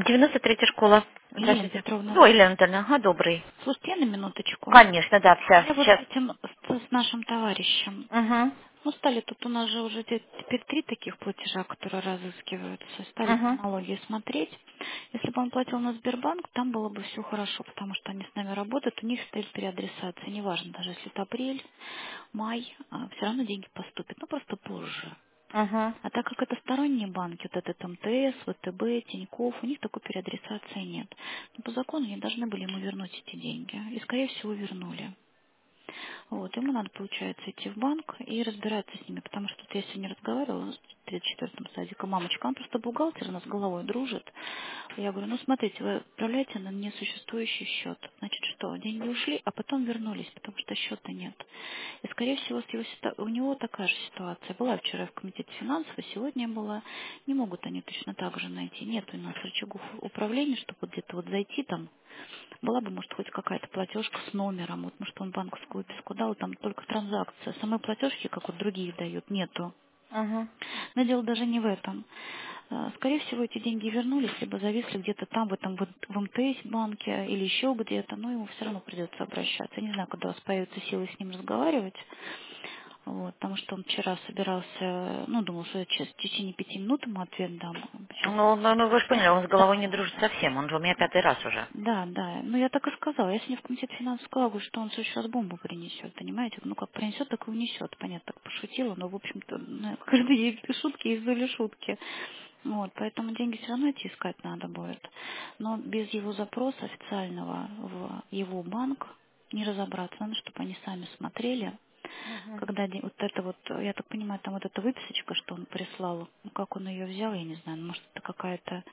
93-я школа. Елена Здравствуйте. Петровна, О, Елена Анатольевна, ага, добрый. слушайте на минуточку. Конечно, да, вся, Я вот сейчас. с нашим товарищем. Угу, Ну, стали тут у нас же уже теперь 3 таких платежа, которые разыскиваются. Стали по угу, аналогии смотреть. Если бы он платил на Сбербанк, там было бы все хорошо, потому что они с нами работают, у них стоит переадресация. Неважно, даже если это апрель, май, все равно деньги поступят, ну просто позже. угу, А так как это сторонние банки, вот этот МТС, ВТБ, Тинькофф, у них такой переадресации нет. Но по закону они должны были ему вернуть эти деньги. И, скорее всего, вернули. Вот, ему надо, получается, идти в банк и разбираться с ними, потому что вот я сегодня разговаривала с 34-м садиком, мамочка, он просто бухгалтер, у нас с головой дружит. Я говорю, ну смотрите, вы отправляете на несуществующий счет. Значит, что, деньги ушли, а потом вернулись, потому что счета нет. И, скорее всего, у него такая же ситуация. Была вчера в комитете финансов, и сегодня была. Не могут они точно так же найти. Нет у нас рычагов управления, чтобы вот где-то вот зайти там. Была бы, может, хоть какая-то платежка с номером. Вот, может, он банковскую выписку дал, там только транзакция. Самой платежки, как вот другие дают, нету. угу. Но дело даже не в этом. Скорее всего, эти деньги вернулись, либо зависли где-то там, в этом в МТС банке или еще где-то, но ему все равно придется обращаться. Я не знаю, когда у вас появятся силы с ним разговаривать. Вот, потому что он вчера собирался, ну, думал, что я в течение 5 минут ему ответ дам. Сейчас Ну, вы же поняли, он с головой не дружит да, совсем, он же у меня 5-й раз уже. да, да. Ну, я так и сказала. Я сегодня в комитет финансов сказала, говорю, что он в следующий раз бомбу принесет, понимаете? Ну, как принесет, так и унесет. Понятно, так пошутила, но, в общем-то, ну, каждые шутки из-за шутки. Вот, поэтому деньги все равно идти искать надо будет. Но без его запроса официального в его банк не разобраться. Надо, чтобы они сами смотрели. Угу. Когда вот это вот, я так понимаю, там вот эта выписочка, что он прислал, ну, как он ее взял, я не знаю, ну, может, это какая-то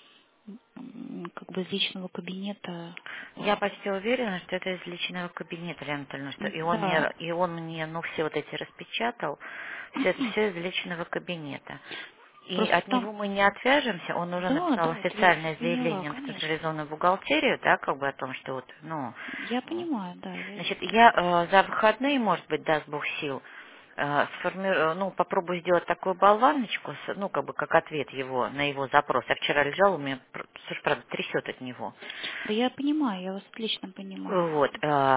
как бы из личного кабинета. Я почти уверена, что это из личного кабинета, Елена Анатольевна, что Да. и он мне, ну, все вот эти распечатал, все это все из личного кабинета. И Просто от там, него мы не отвяжемся, он уже да, написал да, это я все официальное поняла, заявление в конечно. централизованную бухгалтерию, да, как бы о том, что вот, ну, Я понимаю, да, я значит, это. я за выходные, может быть, даст Бог сил, ну, попробую сделать такую болваночку, ну, как бы, как ответ его на его запрос. Я вчера лежала, у меня, слушай, правда, трясет от него. Да я понимаю, я вас отлично понимаю. Вот,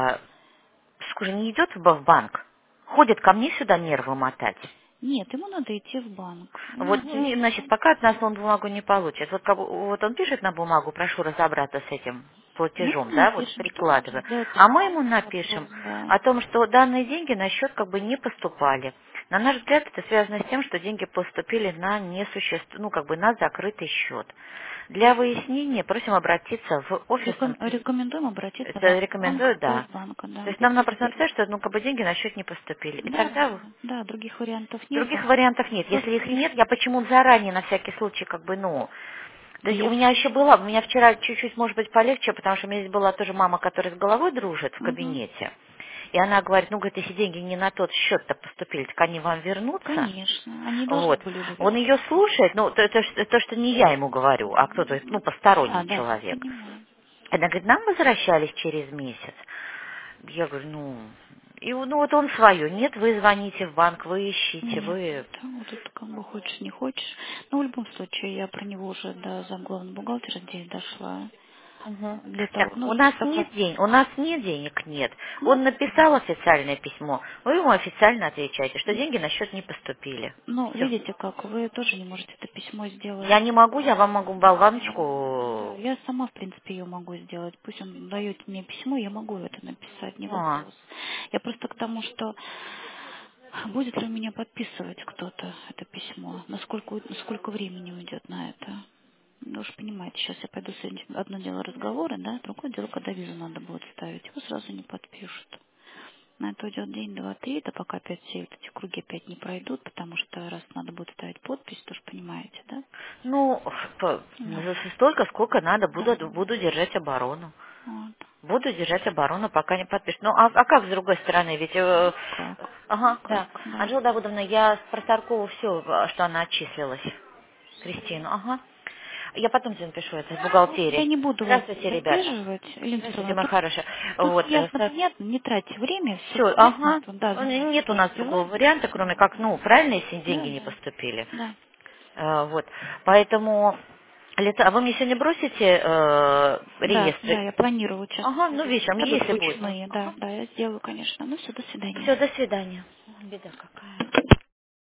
скажи, не идет в банк? Ходит ко мне сюда нервы мотать. Нет, ему надо идти в банк. Ему Вот, надо идти в значит, банк. пока от нас он бумагу не получит. Вот, вот он пишет на бумагу, прошу разобраться с этим Мы платежом, ему да, вот напишем, что нужно прикладываю. сделать А мы ему официальный напишем запрос, да. о том, что данные деньги на счет как бы не поступали. На наш взгляд, это связано с тем, что деньги поступили на ну, как бы на закрытый счет. Для выяснения просим обратиться в офис, Рекомендуем обратиться в это наш банк, рекомендую, да. Росбанка, То да. есть нам Пусть напросто разберут. написать, что ну, как бы деньги на счет не поступили. И Да, тогда да, других вариантов нет. других вариантов нет. Если Просто их нет, я почему заранее на всякий случай как бы, ну... То да есть у я. меня еще была, у меня вчера чуть-чуть, может быть, полегче, потому что у меня здесь была тоже мама, которая с головой дружит в Мгм. кабинете. И она говорит, ну, говорит, если деньги не на тот счет-то поступили, так они вам вернутся. Конечно, они должны Вот. были уже Он ее вернуться. слушает, ну, то, что не я ему говорю, а кто-то, ну, Да, посторонний да, я человек. понимаю. Она говорит, нам возвращались через месяц. Я говорю, ну, ну вот он свое. Нет, вы звоните в банк, вы ищите, Нет, вы... вот тут как бы хочешь, не хочешь. Но в любом случае я про него уже до замглавного бухгалтера здесь дошла. Мгм. Для Так, того, ну, у нас чтобы... нет денег, у нас нет денег, нет. Ну, Он написал официальное письмо, вы ему официально отвечаете, что деньги на счет не поступили. ну, Все. видите как, вы тоже не можете это письмо сделать. Я не могу, я вам могу Да, болваночку... я сама, в принципе, ее могу сделать. Пусть он дает мне письмо, я могу это написать, не А, вопрос. Я просто к тому, что будет ли у меня подписывать кто-то это письмо, насколько времени уйдет на это. Ну, уж понимаете, сейчас я пойду с этим, одно дело разговоры, да, другое дело, когда визу надо будет ставить, его сразу не подпишут. На это уйдет день, два, три, да пока опять все вот эти круги опять не пройдут, потому что раз надо будет ставить подпись, тоже понимаете, да? ну, Вот. столько, сколько надо, Да. буду держать оборону. Вот. Буду держать оборону, пока не подпишут. Ну, а как с другой стороны? Ведь... Как? ага, да. Никак, да. Анжела Давыдовна, я с Просаркову все, что она отчислилась. Кристину, ага. Я потом тебе напишу это в Я бухгалтерии. не буду вас Здравствуйте, ребята. задерживать, Елена Здравствуйте, Петровна. моя хорошая. Тут Вот, ясно, понятно, не тратьте время, все все, понятно, ага. да, Нет у занимайтесь нас другого делами. варианта, кроме как, ну, правильно, если деньги Да, не да, поступили. да. Вот. Поэтому А вы мне сегодня бросите Да, реестры? я планирую вот сейчас. Ага, ну вечером, Да, будут если будет. ручные, Ага. да, я сделаю, конечно. Ну все, до свидания. Все, до свидания. Беда какая.